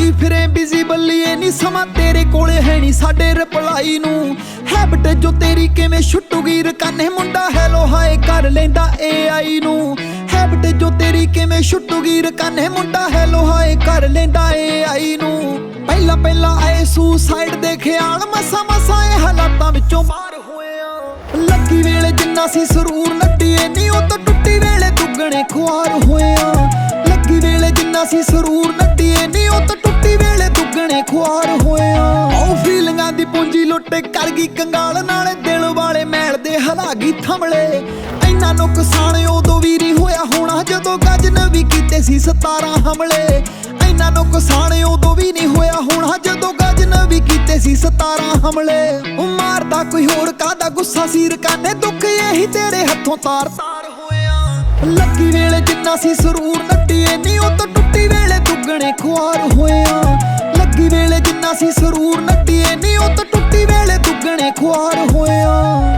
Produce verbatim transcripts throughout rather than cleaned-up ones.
ਹੋਈ ਫਿਰੇ ਬਿਜ਼ੀ ਬੱਲੀਏ ਨੀ ਸਮਾਂ ਤੇਰੇ ਕੋਲੇ ਹੈ ਨੀ ਸਾਡੇ ਰਿਪਲਾਈ ਨੂੰ। ਹੈਬਿਟ ਜੋ ਤੇਰੀ ਕਿਵੇਂ ਛੁੱਟੂਗੀ ਰਕਾਨੇ ਮੁੰਡਾ ਹੈਲੋ ਹਾਏ ਕਰ ਲੈਂਦਾ ਏ ਆਈ ਨੂੰ। ਹੈਬਿਟ ਜੋ ਤੇਰੀ ਕਿਵੇਂ ਛੁੱਟੂਗੀ ਰਕਾਨੇ ਮੁੰਡਾ ਹੈਲੋ ਹਾਏ ਕਰ ਲੈਂਦਾ ਏ ਆਈ ਨੂੰ। ਪਹਿਲਾਂ ਪਹਿਲਾਂ ਆਏ ਸੁਸਾਈਡ ਦੇ ਖਿਆਲ ਮਸਾਂ ਮਸਾਂ ਇਹ ਹਾਲਾਤਾਂ ਵਿੱਚੋਂ ਬਾਹਰ ਹੋਇਆ। ਲੱਗੀ ਵੇਲੇ ਜਿੰਨਾ ਸੀ ਸਰੂਰ ਨੱਡੀਏ ਨੀ ਉਹ ਤਾਂ ਟੁੱਟੀ ਵੇਲੇ ਦੁੱਗਣੇ ਖੁਆਰ ਹੋਇਆ। ਲੱਗੀ ਵੇਲੇ ਜਿੰਨਾ ਸੀ ਸਰੂਰ ਨੱਡੀਏ ਨੀ ਉਹ ਤਾਂ ਟੁੱਟੀ ਵੇਲੇ ਦੁੱਗਣੇ ਖੁਆਰ ਹੋਇਆ। ਉਹ ਫੀਲਿੰਗਾਂ ਦੀ ਪੂੰਜੀ ਲੁੱਟ ਕਰ ਗਈ ਕੰਗਾਲ ਨਾਲੇ ਦਿਲ ਵਾਲੇ ਮੈਲ ਦੇ ਹਲਾਗੀ ਥੰਮਲੇ। ਇੰਨਾ ਨੁਕਸਾਨ ਉਦੋਂ ਵੀ ਨਹੀਂ ਹੋਇਆ ਹੋਣਾ ਜਦੋਂ ਗਜਨਵੀ ਕੀਤੇ ਸੀ ਸਤਾਰਾਂ ਹਮਲੇ। ਇੰਨਾ ਨੁਕਸਾਨ ਉਦੋਂ ਵੀ ਨਹੀਂ ਹੋਇਆ ਹੋਣਾ ਜਦੋਂ ਗਜਨਵੀ ਕੀਤੇ ਸੀ ਸਤਾਰਾਂ ਹਮਲੇ। ਉਹ ਮਾਰਦਾ ਕੋਈ ਹੋਰ ਕਾਹਦਾ ਗੁੱਸਾ ਸੀ ਰਕਾਨੇ ਦੁੱਖ ਇਹੀ ਤੇਰੇ ਹੱਥੋਂ ਤਾਰ ਤਾਰ ਹੋਇਆ। ਲੱਗੀ ਵੇਲੇ ਜਿੰਨਾ ਸੀ ਸਰੂਰ ਨੱਡੀਏ ਨੀ ਉਹ ਤਾਂ ਟੁੱਟੀ ਵੇਲੇ ਦੁੱਗਣੇ ਖੁਆਰ ਹੋਇਆ। ਲੱਗੀ ਵੇਲੇ ਜਿੰਨਾ ਸੀ ਸਰੂਰ ਨੱਡੀਏ ਨੀ ਉਹ ਤਾਂ ਟੁੱਟੀ ਵੇਲੇ ਦੁੱਗਣੇ ਖੁਆਰ ਹੋਇਆ।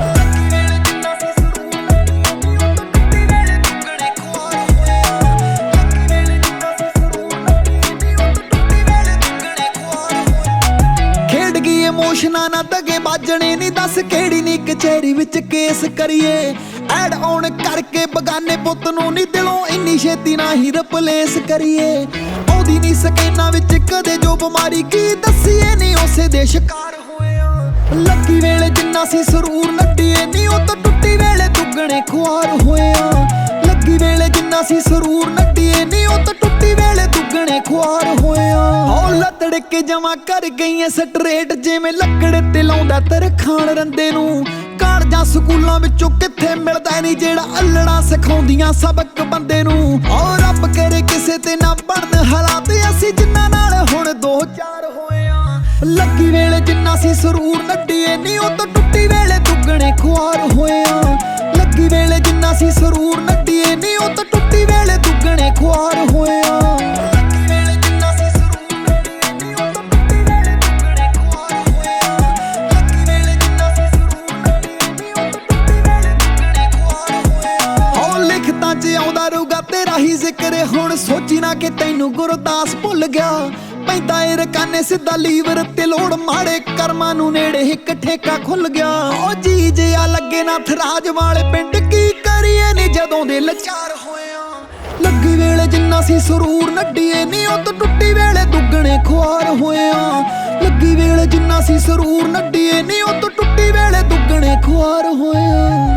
ਇਮੋਸ਼ਨਾਂ ਨਾ ਦਗੇ ਬਾਜਣੇ ਨੀ ਦੱਸ ਕਿਹੜੀ ਨੀ ਕਚਹਿਰੀ ਵਿੱਚ ਕੇਸ ਕਰੀਏ। ਐਡ ਆਨ ਕਰਕੇ ਬਗਾਨੇ ਪੁੱਤ ਨੂੰ ਨੀ ਦਿਲੋਂ ਇੰਨੀ ਛੇਤੀ ਨਾ ਹੀ ਰਿਪਲੇਸ ਕਰੀਏ। ਆਉਂਦੀ ਨੀ ਸਕੈਨਾਂ ਵਿੱਚ ਕਦੇ ਜੋ ਬਿਮਾਰੀ ਕੀ ਦੱਸੀਏ ਨੀ ਉਸੇ ਦੇ ਸ਼ਿਕਾਰ ਹੋਇਆ। ਲੱਗੀ ਵੇਲੇ ਜਿੰਨਾ ਸੀ ਸਰੂਰ ਨੱਡੀਏ ਨੀ ਉਹ ਤਾਂ ਟੁੱਟੀ ਵੇਲੇ ਦੁੱਗਣੇ ਖੁਆਰ ਹੋਇਆ। ਲੱਗੀ ਵੇਲੇ ਜਿੰਨਾ ਸੀ ਸਰੂਰ ਨੱਡੀਏ ਨੀ ਉਹ ਤਾਂ ਟੁੱਟੀ ਵੇਲੇ ਦੁੱਗਣੇ ਖੁਆਰ ਹੋਇਆ। ਉਹ ਲੱਤੜ ਕੇ ਜਮਾ ਕਰ ਗਈਆਂ ਸਟਰੇਟ ਜਿਵੇਂ ਲੱਕੜ ਤੇ ਲਾਉਂਦਾ ਤਰਖਾਣ ਰੰਦੇ ਨੂੰ। ਕਾਲਜਾਂ ਸਕੂਲਾਂ ਵਿੱਚੋਂ ਕਿੱਥੇ ਮਿਲਦਾ ਨੀ ਜਿਹੜਾ ਅਲੜਾ ਸਿਖਾਉਂਦੀਆਂ ਸਬਕ ਬੰਦੇ ਨੂੰ। ਉਹ ਰੱਬ ਕਰੇ ਕਿਸੇ ਤੇ ਨਾ ਬਣਨ ਹਾਲਾਤ ਅਸੀਂ ਜਿੰਨਾਂ ਨਾਲ ਹੁਣ ਦੋ ਚਾਰ ਹੋਇਆ। ਲੱਗੀ ਵੇਲੇ ਜਿੰਨਾ ਸੀ ਸਰੂਰ ਨੱਡੀਏ ਨੀ ਉਹ ਤਾਂ ਟੁੱਟੀ ਵੇਲੇ ਦੁੱਗਣੇ ਖੁਆਰ ਹੋਇਆ। ਲੱਗੀ ਵੇਲੇ ਜਿੰਨਾ ਸੀ ਸਰੂਰ ਨੱਡੀਏ ਨੀ ਉਹ ਤਾਂ ਟੁੱਟੀ ਵੇਲੇ ਦੁੱਗਣੇ ਖੁਆਰ ਹੋਇਆ। ਆਉਂਦਾ ਰਹੂਗਾ ਤੇਰਾ ਹੀ ਜ਼ਿਕਰ ਹੁਣ ਸੋਚੀ ਨਾ ਕਿ ਤੈਨੂੰ ਗੁਰਦਾਸ ਭੁੱਲ ਗਿਆ। ਪੈਂਦਾ ਏ ਰਕਾਨੇ ਸਿੱਧਾ ਲੀਵਰ ਤੇ ਲੋੜ ਮਾੜੇ ਕਰਮਾਂ ਨੂੰ ਨੇੜੇ ਇੱਕ ਠੇਕਾ ਖੁੱਲ ਗਿਆ। ਉਹ ਜੀ ਜਿਆ ਲੱਗੇ ਨਾ ਥਰਾਜ ਵਾਲੇ ਪਿੰਡ ਕੀ ਕਰੀਏ ਨੀ ਜਦੋਂ ਦੇ ਲਾਚਾਰ ਹੋਇਆ। ਲੱਗੀ ਵੇਲੇ ਜਿੰਨਾ ਸੀ ਸਰੂਰ ਨੱਡੀਏ ਨੀ ਉਹ ਤਾਂ ਟੁੱਟੀ ਵੇਲੇ ਦੁੱਗਣੇ ਖੁਆਰ ਹੋਇਆ। ਲੱਗੀ ਵੇਲੇ ਜਿੰਨਾ ਸੀ ਸਰੂਰ ਨੱਡੀਏ ਨੀ ਉਹ ਤਾਂ ਟੁੱਟੀ ਵੇਲੇ ਦੁੱਗਣੇ ਖੁਆਰ ਹੋਇਆ।